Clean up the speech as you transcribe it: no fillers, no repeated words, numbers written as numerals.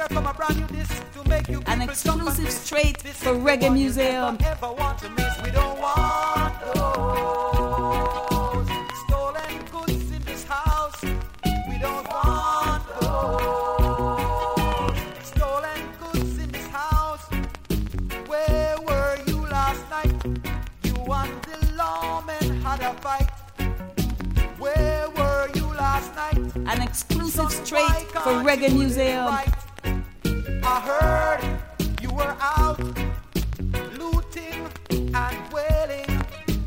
Here come a brand new disc to make you an exclusive straight for Reggae Museum. Ever want to miss? We don't want those stolen goods in this house. We don't want those stolen goods in this house. Where were you last night? You and the lawman had a fight. Where were you last night? An exclusive straight for Reggae Museum. I heard